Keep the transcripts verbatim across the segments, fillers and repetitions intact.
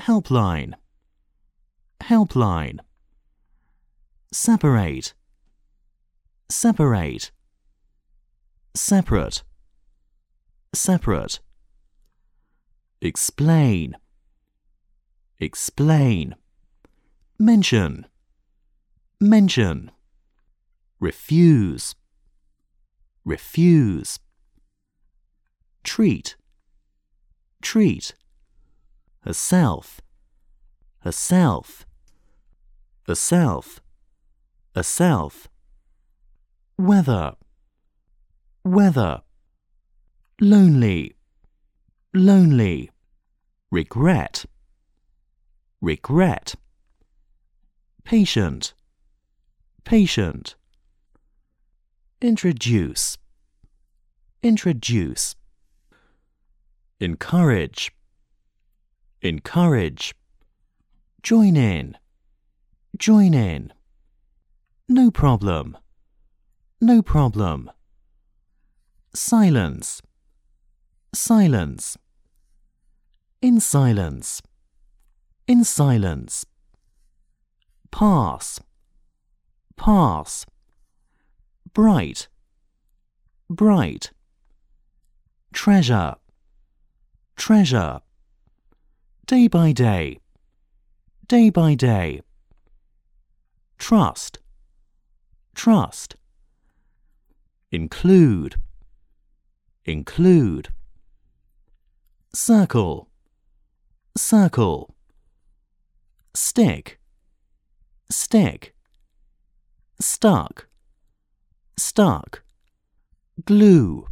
helpline, helpline. Separate, separate. Separate, separate. Explain, explain. Mention, mention. Refuse, refuse. Treat, treat. Herself, herself. Herself, herself. Weather, weather. Lonely, lonely. Regret, regret. Patient, patient. Introduce, introduce. Encourage, encourage. Join in, join in. No problem, no problem. Silence, silence. In silence, in silence. Pass, pass. Bright, bright. Treasure, treasure. Day by day, day by day. Trust, trust. Include, include. Circle, circle. Stick, stick. Stuck, stuck. Glue,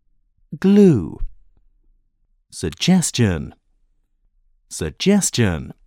glue. Suggestion, suggestion.